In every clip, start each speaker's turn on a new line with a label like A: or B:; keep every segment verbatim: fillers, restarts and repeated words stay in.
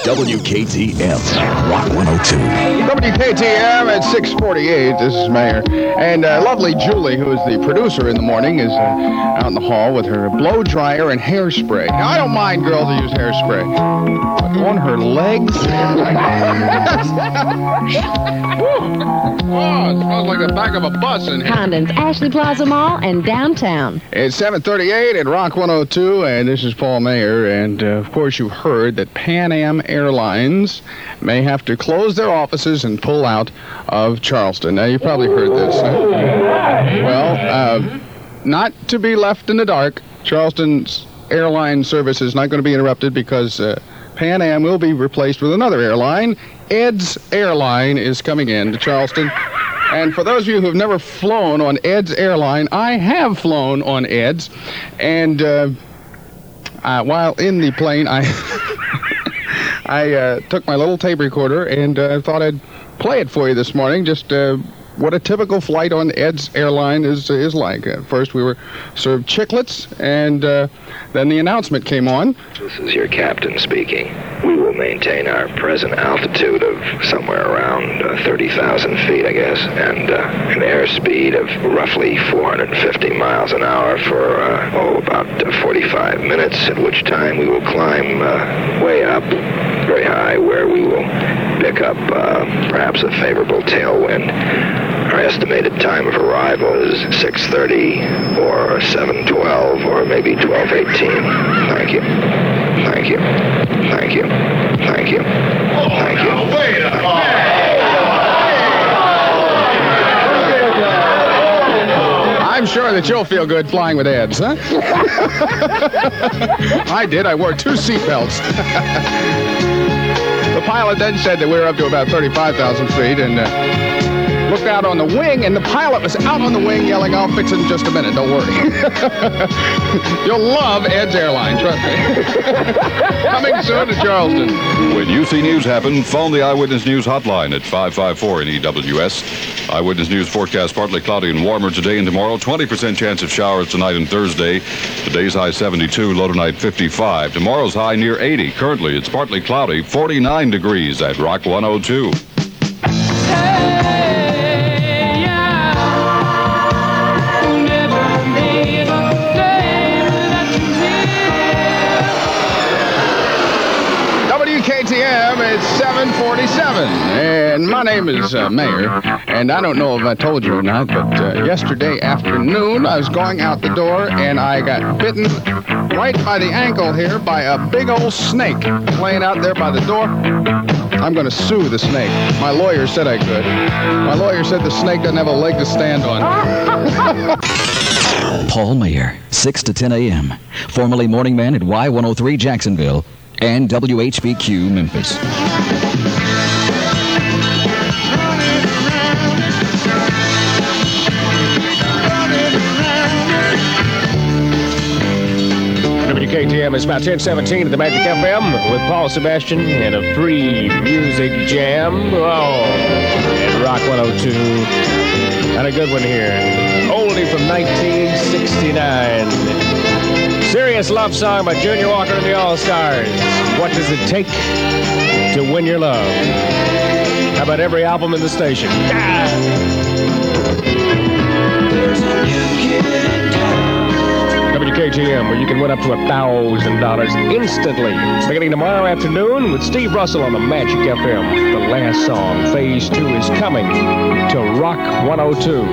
A: W K T M, Rock one oh two.
B: W K T M at six forty-eight. This is Mayor. And uh, lovely Julie, who is the producer in the morning, is uh, out in the hall with her blow dryer and hairspray. Now, I don't mind girls who use hairspray. But on her legs... Oh, it smells like the back of a bus in here.
C: Condon's Ashley Plaza Mall and downtown.
B: It's seven thirty-eight at Rock one oh two, and this is Paul Mayer. And, uh, of course, you've heard that Pan Am Airlines may have to close their offices and pull out of Charleston. Now, you've probably heard this. Huh? Well, uh, not to be left in the dark, Charleston's airline service is not going to be interrupted because uh, Pan Am will be replaced with another airline. Ed's Airline is coming in to Charleston. And for those of you who have never flown on Ed's Airline, I have flown on Ed's. And uh, uh, while in the plane, I I uh, took my little tape recorder and uh, thought I'd play it for you this morning. Just uh, what a typical flight on Ed's Airline is is like. At first, we were served chiclets, and uh, then the announcement came on.
D: This is your captain speaking. We will maintain our present altitude of somewhere around uh, thirty thousand feet, I guess, and uh, an airspeed of roughly four hundred fifty miles an hour for, uh, oh, about uh, forty-five minutes, at which time we will climb uh, way up, very high, where we will pick up uh, perhaps a favorable tailwind. Our estimated time of arrival is six thirty or seven twelve or maybe twelve eighteen. Thank you. Thank you. Thank you. Thank you. Thank you.
B: Oh, wait a I'm sure that you'll feel good flying with Ed's, huh? I did. I wore two seatbelts. The pilot then said that we were up to about thirty-five thousand feet, and uh, looked out on the wing, and the pilot was out on the wing yelling, "I'll fix it in just a minute, don't worry." You'll love Ed's Airline, trust me. Coming soon to Charleston.
E: When you see news happen, phone the Eyewitness News hotline at five five four N E W S. Eyewitness News forecast partly cloudy and warmer today and tomorrow. twenty percent chance of showers tonight and Thursday. Today's high seventy-two, low tonight fifty-five. Tomorrow's high near eighty. Currently, it's partly cloudy, forty-nine degrees at Rock one oh two.
B: W K T M, it's seven forty-seven, and my name is uh, Mayor, and I don't know if I told you or not, but uh, yesterday afternoon I was going out the door, and I got bitten right by the ankle here by a big old snake laying out there by the door. I'm going to sue the snake. My lawyer said I could. My lawyer said the snake doesn't have a leg to stand on.
A: Paul Mayer, six to ten a.m., formerly morning man at Y one oh three Jacksonville and W H B Q Memphis.
F: W K T M is about ten seventeen at the Magic F M with Paul Sebastian and a free music jam. Oh, and Rock one oh two. Had a good one here. Oldie from nineteen sixty-nine. Serious Love Song by Junior Walker and the All-Stars. What does it take to win your love? How about every album in the station? Ah! There's a new kid in town. W K T M, where you can win up to one thousand dollars instantly. Beginning tomorrow afternoon with Steve Russell on the Magic F M. The last song, Phase two, is coming to Rock one oh two.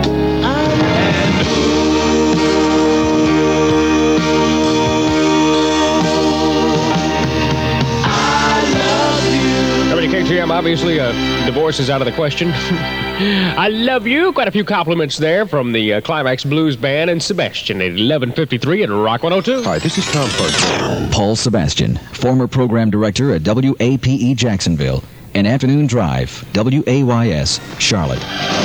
F: W K T M, obviously, uh, divorce is out of the question. I love you. Quite a few compliments there from the uh, Climax Blues Band and Sebastian at eleven fifty-three at Rock one oh two.
G: Hi, this is Tom Parker.
A: Paul Sebastian, former program director at W A P E Jacksonville and Afternoon Drive, W A Y S, Charlotte.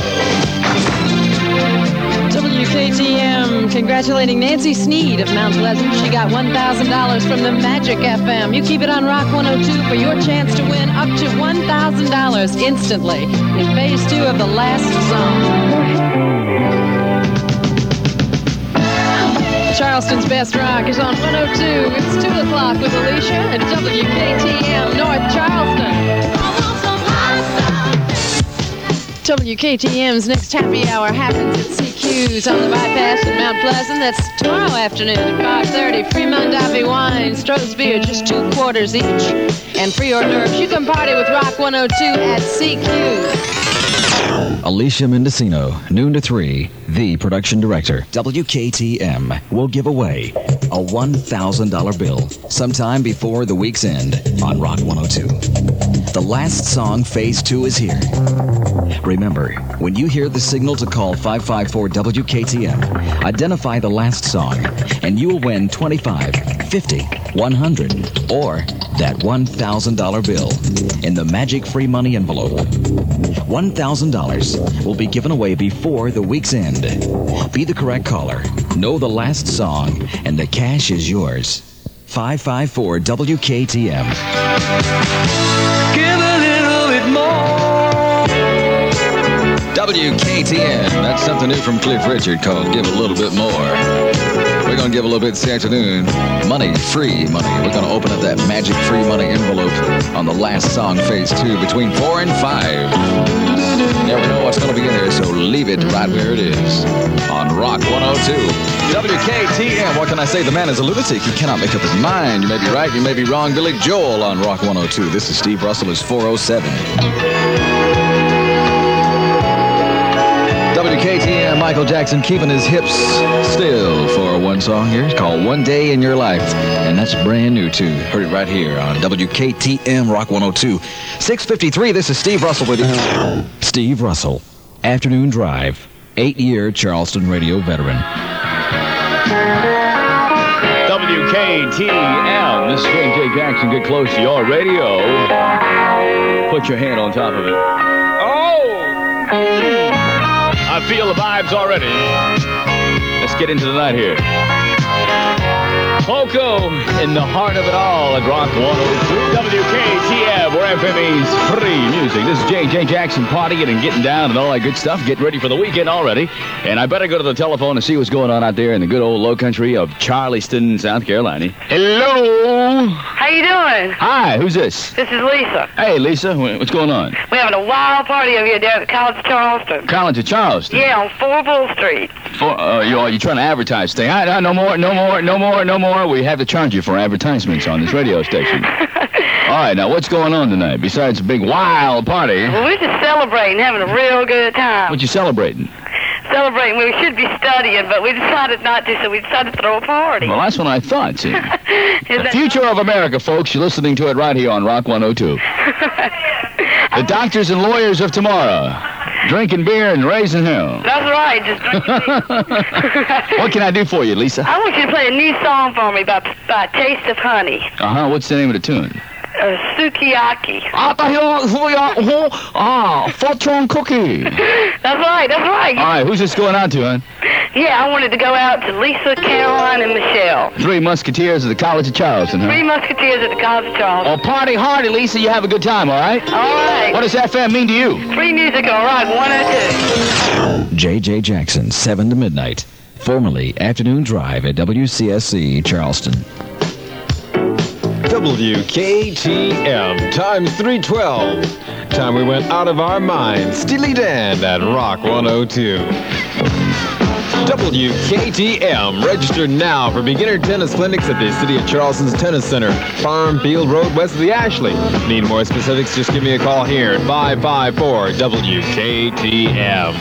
H: W K T M congratulating Nancy Sneed of Mount Pleasant. She got one thousand dollars from the Magic F M. You keep it on Rock one oh two for your chance to win up to one thousand dollars instantly in phase two of the last song. Charleston's Best Rock is on one oh two. It's two o'clock with Alicia at W K T M North W K T M's next happy hour happens at C Q's on the bypass in Mount Pleasant. That's tomorrow afternoon at five thirty. Free Mondavi wine, Stroh's beer, just two quarters each. And free hors d'oeuvres. You can party with Rock one oh two at C Q.
A: Alicia Mendocino, noon to three, the production director. W K T M will give away a one thousand dollars bill sometime before the week's end on Rock one oh two. The last song, Phase two, is here. Remember, when you hear the signal to call five five four W K T M, identify the last song, and you will win twenty-five, fifty, one hundred, or that one thousand dollars bill in the magic free money envelope. one thousand dollars will be given away before the week's end. Be the correct caller, know the last song, and the cash is yours. five five four W K T M.
I: Give a little bit more.
A: W K T M. That's something new from Cliff Richard called Give a Little Bit More. We're going to give a little bit this afternoon. Money, free money. We're going to open up that magic free money envelope on the last song, Phase two, between four and five. Never know what's going to be in there, so leave it right where it is on Rock one oh two. W K T M. What can I say? The man is a lunatic. He cannot make up his mind. You may be right, you may be wrong. Billy Joel on Rock one oh two. This is Steve Russell. It's four oh seven. W K T M, Michael Jackson keeping his hips still for one song here. It's called One Day in Your Life. And that's brand new, too. Heard it right here on W K T M, Rock one oh two. six fifty-three, this is Steve Russell with you. Steve Russell, Afternoon Drive, eight-year Charleston radio veteran.
F: W K T M, this is J J Jackson. Get close to your radio. Put your hand on top of it. Oh! I feel the vibes already. Let's get into the night here. Poco in the heart of it all at Rock one oh two. W K T M, where F M E's free music. This is J J Jackson partying and getting down and all that good stuff. Getting ready for the weekend already. And I better go to the telephone and see what's going on out there in the good old low country of Charleston, South Carolina. Hello.
J: How you doing?
F: Hi, who's this?
J: This is Lisa.
F: Hey, Lisa, what's going on?
J: We're having a wild party over here down at the College of Charleston.
F: College of Charleston?
J: Yeah, on four Bull Street.
F: For, uh, you, are you trying to advertise thing? I, I, no more, no more, no more, no more. We have to charge you for advertisements on this radio station. All right, now what's going on tonight besides a big wild party?
J: Well, we're just celebrating, having a real good time.
F: What you celebrating?
J: Celebrating. We should be studying, but we decided not to, so we decided to throw a party.
F: Well, that's what I thought, see. The future of America, folks. You're listening to it right here on Rock one oh two. The doctors and lawyers of tomorrow. Drinking beer and raising hell.
J: That's right. Just drink
F: What can I do for you, Lisa?
J: I want you to play a new song for me by, by Taste of Honey.
F: Uh-huh. What's the name of the tune?
J: Uh, Sukiyaki.
F: Ah, fortune cookie.
J: That's right, that's right.
F: All right, who's this going out to, hon?
J: Yeah, I wanted to go out to Lisa, Caroline, and Michelle.
F: Three Musketeers of the College of Charleston, huh?
J: Three Musketeers at the College of Charleston.
F: Oh, party hardy, Lisa. You have a good time, all right?
J: All right.
F: What does F M mean to you?
J: Free music on Rock one oh two.
A: J J Jackson, seven to midnight. Formerly Afternoon Drive at W C S C Charleston.
G: W K T M, times three twelve. Time we went out of our minds. Steely Dan at Rock one oh two. W K T M, registered now for beginner tennis clinics at the City of Charleston's Tennis Center, Farm Field Road, west of the Ashley. Need more specifics? Just give me a call here at five five four W K T M.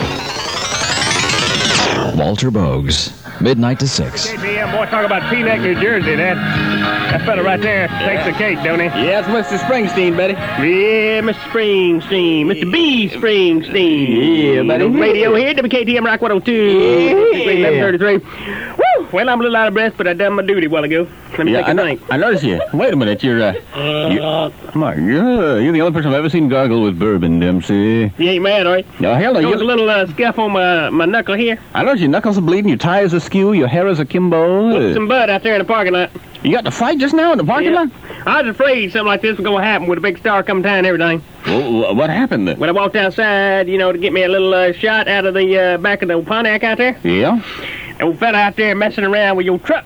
A: Walter Bogues, midnight to six.
K: K T M, boy, talk about Teaneck, New Jersey, that. That fella right there takes the cake, don't he?
L: Yeah, it's Mister Springsteen, buddy.
K: Yeah, Mister Springsteen. Mister B. Springsteen.
L: Yeah, buddy.
K: Radio here, W K T M Rock one oh two.
L: Yeah.
K: eleven thirty-three. Woo! Well, I'm a little out of breath, but I done my duty a while ago. Let me
L: yeah,
K: take a
L: I,
K: drink.
L: I noticed you. Wait a minute, you're, uh... uh you, come on, you're, you're the only person I've ever seen gargle with bourbon, Dempsey.
K: You ain't mad, are you?
L: No, hell no.
K: There
L: You
K: was a little uh, scuff on my, my knuckle here.
L: I noticed your knuckles are bleeding, your tires are askew, your hair is akimbo.
K: Whooped some bud out there in the parking lot.
L: You got the fight just now in the parking
K: yeah.
L: lot?
K: I was afraid something like this was going to happen with a big star coming down and everything.
L: Well, what happened then?
K: When I walked outside, you know, to get me a little uh, shot out of the uh, back of the Pontiac out there.
L: Yeah?
K: old fella out there messing around with your truck.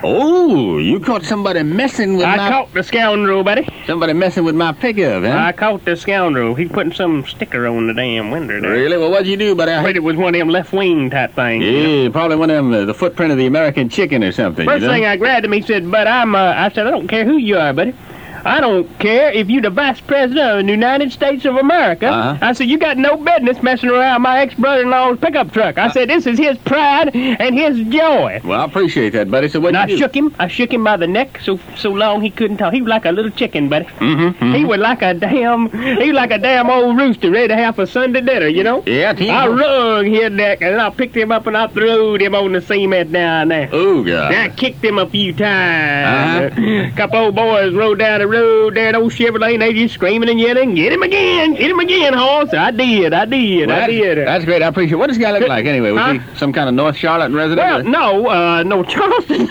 L: Oh, you caught somebody messing with
K: I
L: my...
K: I caught the scoundrel, buddy.
L: Somebody messing with my pickup, huh?
K: I caught the scoundrel. He's putting some sticker on the damn window there.
L: Really? Well, what'd you do, buddy? I
K: Afraid it was one of them left wing type things.
L: Yeah,
K: you know?
L: probably one of them, uh, the footprint of the American chicken or something.
K: First
L: you know?
K: thing I grabbed him, he said, but I'm, uh, I said, I don't care who you are, buddy. I don't care if you're the vice president of the United States of America.
L: Uh-huh.
K: I said, you got no business messing around my ex-brother-in-law's pickup truck. I uh, said, this is his pride and his joy.
L: Well, I appreciate that, buddy. So what
K: and
L: you
K: I
L: do?
K: shook him. I shook him by the neck so so long he couldn't talk. He was like a little chicken, buddy.
L: Mm-hmm, mm-hmm.
K: He was like a damn, he was like a damn old rooster ready to have for Sunday dinner, you know?
L: Yeah, team.
K: I wrung his neck, and I picked him up and I throwed him on the cement down there.
L: Oh, God.
K: Then I kicked him a few times. Uh-huh. A couple old boys rode down the road there, old Chevrolet, and they just screaming and yelling, get him again, get him again, horse. I did, I did,
L: well,
K: I did.
L: That's great, I appreciate it. What does this guy look like anyway? Was
K: huh?
L: he some kind of North Charlotte resident?
K: Well, no, uh, no Charleston.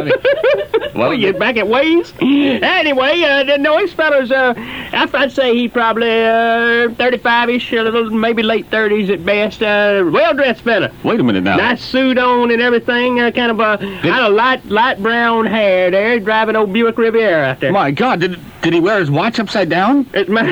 K: Well, you back at Ways? Anyway, uh, no, this fella's, uh, I'd say he probably uh, thirty-five-ish, a little, maybe late thirties at best. Uh, well-dressed fella.
L: Wait a minute now.
K: Nice suit on and everything. Uh, kind of a kind of light, light brown hair there, driving old Buick Riviera out there.
L: My God, did did he wear his watch upside down?
K: As, ma-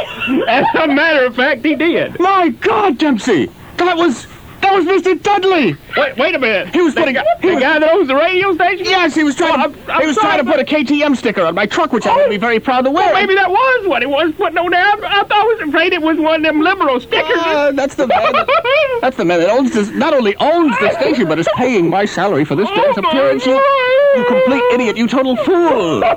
K: as a matter of fact, he did.
L: My God, Dempsey, that was. That was Mister Dudley.
K: Wait, wait a minute.
L: He was putting
K: the, guy, the guy that owns the radio station.
L: Yes, he was trying.
K: Oh,
L: to,
K: I'm, I'm
L: he was
K: sorry,
L: trying to put a K T M sticker on my truck, which oh, I would be very proud to wear.
K: Well, maybe that was what it was putting on there. I, I thought I was afraid it was one of them liberal stickers.
L: Uh, that's the man. That, that's the man that owns this. Not only owns the station, but is paying my salary for this day's appearance. You, you complete idiot! You total fool!
K: what,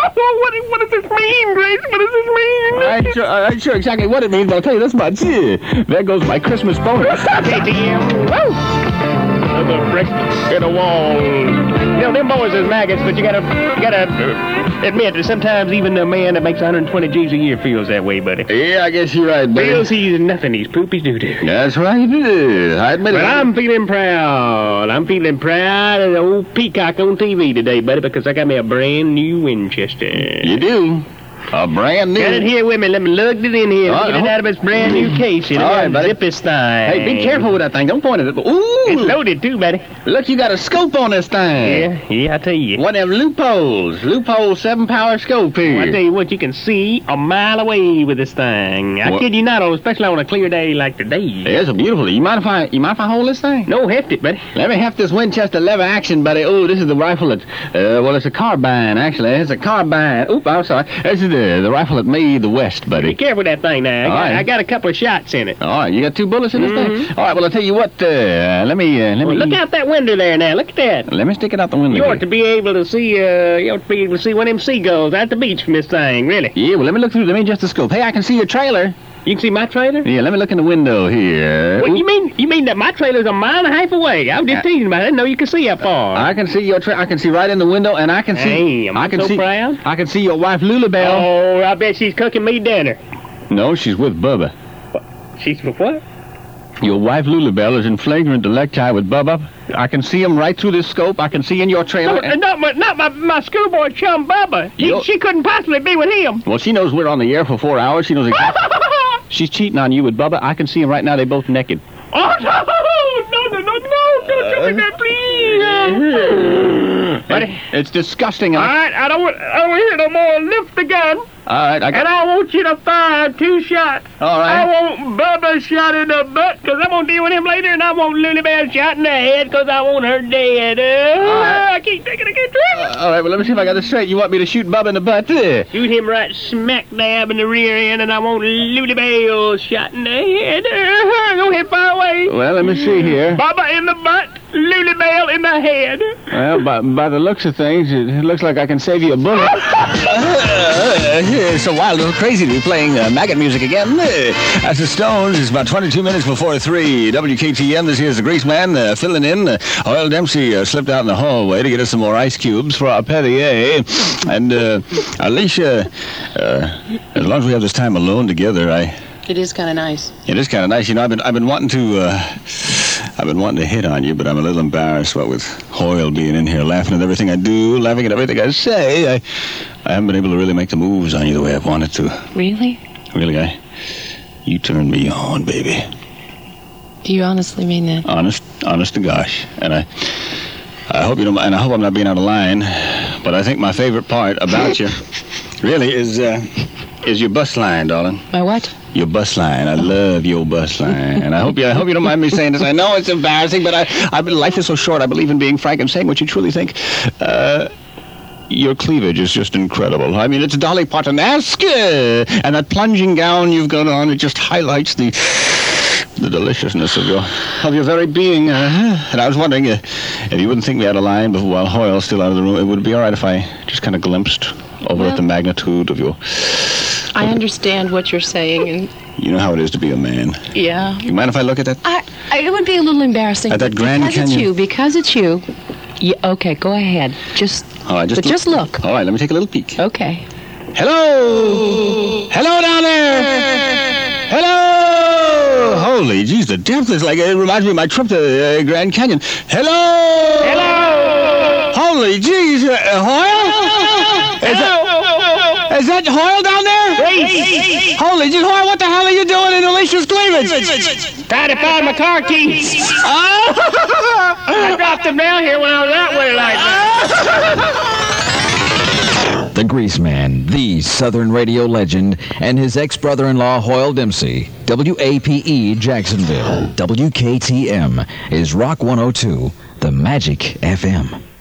K: what does this mean, Grace? What does this mean?
L: I'm sure, I'm sure exactly what it means, but I'll tell you this much. Yeah, there goes my Christmas bonus.
K: K T M. Woo! Another brick in a wall. You know, them boys is maggots, but you gotta, you gotta admit that sometimes even a man that makes one hundred twenty G's a year feels that way, buddy.
L: Yeah, I guess you're right, buddy.
K: Feels he's nothing. He's poopy doo-doo.
L: That's right, it is. I admit it.
K: But I'm feeling proud. I'm feeling proud of the old peacock on T V today, buddy, because I got me a brand new Winchester.
L: You do? A brand new.
K: Got it here with me. Let me lug it in here.
L: Uh,
K: Get it out of its brand new case. You know,
L: all right, buddy.
K: Zip this thing.
L: Hey, be careful with that thing. Don't point at it. Ooh.
K: It's loaded, too, buddy.
L: Look, you got a scope on this thing.
K: Yeah, yeah, I tell you.
L: One of them loopholes. Loophole seven-power scope here.
K: Well, I tell you what, you can see a mile away with this thing. I
L: what?
K: kid you not, especially on a clear day like today.
L: Yeah, it's a beautiful. You mind if I, you mind if I hold this thing?
K: No, heft it, buddy.
L: Let me heft this Winchester lever action, buddy. Oh, this is the rifle that, uh, well, it's a carbine, actually. It's a carbine. Oop, I'm sorry. This is the, the rifle that made the West, buddy.
K: Be careful with that thing now. I got,
L: right.
K: I got a couple of shots in it.
L: All right, you got two bullets in this
K: mm-hmm.
L: thing? All right, well, I'll tell you what, uh, let me, uh, let
K: well,
L: me...
K: Look out that window there now. Look at that.
L: Let me stick it out the window.
K: You
L: here.
K: ought to be able to see, uh, you ought to be able to see one of them seagulls at the beach from this thing, really.
L: Yeah, well, let me look through, let me adjust the scope. Hey, I can see your trailer.
K: You can see my trailer?
L: Yeah, let me look in the window here.
K: What, you mean you mean that my trailer's a mile and a half away? I was just teasing about it. I didn't know you could see that far.
L: I can see your tra- I can see right in the window, and I can see...
K: Damn,
L: I
K: I'm
L: can
K: so
L: see,
K: proud.
L: I can see your wife, Lulabelle.
K: Oh, I bet she's cooking me dinner.
L: No, she's with Bubba.
K: What? She's with what?
L: Your wife, Lulabelle, is in flagrant electi with Bubba. I can see him right through this scope. I can see in your trailer.
K: No, not my, not my, my schoolboy chum, Bubba. He, she couldn't possibly be with him.
L: Well, she knows we're on the air for four hours. She knows exactly... She's cheating on you with Bubba. I can see him right now. They're both naked.
K: Oh, no, no, no, no, no. Don't do that, please. Buddy.
L: It's disgusting.
K: All right, I don't want, I don't want to hear no more. Lift the gun.
L: All right, I got...
K: And I want you to fire two shots.
L: All right.
K: I want Bubba shot in the butt, because I'm going to deal with him later, and I want Lulabelle shot in the head, because I want her dead. Uh, right. I keep thinking I can't drive it.
L: Uh, all right, well, let me see if I got this straight. You want me to shoot Bubba in the butt? Uh.
K: Shoot him right smack dab in the rear end, and I want Lulabelle shot in the head. Uh, go ahead, fire away.
L: Well, let me see here.
K: Bubba in the butt, Lulabelle in the head.
L: Well, by, by the looks of things, it looks like I can save you a bullet. uh, it's so wild, a little crazy to be playing uh, maggot music again. Uh, that's the Stones. It's about twenty-two minutes before three. W K T M, this here's the Grease Man uh, filling in. Uh, Oil Dempsey uh, slipped out in the hallway to get us some more ice cubes for our Perrier. And uh, Alicia, uh, as long as we have this time alone together, I...
H: It is kind of nice.
L: It is kind of nice. You know, I've been I've been wanting to uh, I've been wanting to hit on you, but I'm a little embarrassed. What with Hoyle being in here, laughing at everything I do, laughing at everything I say, I I haven't been able to really make the moves on you the way I've wanted to.
H: Really?
L: Really, guy. You turned me on, baby.
H: Do you honestly mean that?
L: Honest. Honest to gosh. And I I hope you don't and I hope I'm not being out of line, but I think my favorite part about you really is uh, is your bus line, darling.
H: My what?
L: Your bus line. I love your bus line. And I hope you I hope you don't mind me saying this. I know it's embarrassing, but I, I life is so short. I believe in being frank and saying what you truly think. Uh Your cleavage is just incredible. I mean, it's Dolly Parton-esque. And that plunging gown you've got on, it just highlights the the deliciousness of your of your very being. Uh, and I was wondering uh, if you wouldn't think me out of line before, while Hoyle's still out of the room. It would be all right if I just kind of glimpsed over well, at the magnitude of your...
H: I understand what you're saying. And
L: you know how it is to be a man.
H: Yeah.
L: You mind if I look at that?
H: I, I, it would be a little embarrassing.
L: At that Grand
H: because
L: Canyon.
H: Because it's you. Because it's you. Yeah, okay, go ahead. Just,
L: all right, just
H: but
L: look.
H: just look.
L: All right, let me take a little peek.
H: Okay.
L: Hello! Hello down there! Hello! Holy jeez, the depth is like, it reminds me of my trip to uh, Grand Canyon. Hello!
K: Hello!
L: Holy jeez, uh, Hoyle? Is that, is that Hoyle down there?
K: Reese!
L: Holy jeez, Hoyle, what the hell are you doing in Alicia's cleavage?
K: Trying to find my car keys.
L: Oh!
K: I dropped them down here when I was that way like that.
A: The Grease Man, the Southern radio legend, and his ex-brother-in-law Hoyle Dempsey. W A P E Jacksonville. W K T M is Rock one oh two, the Magic F M.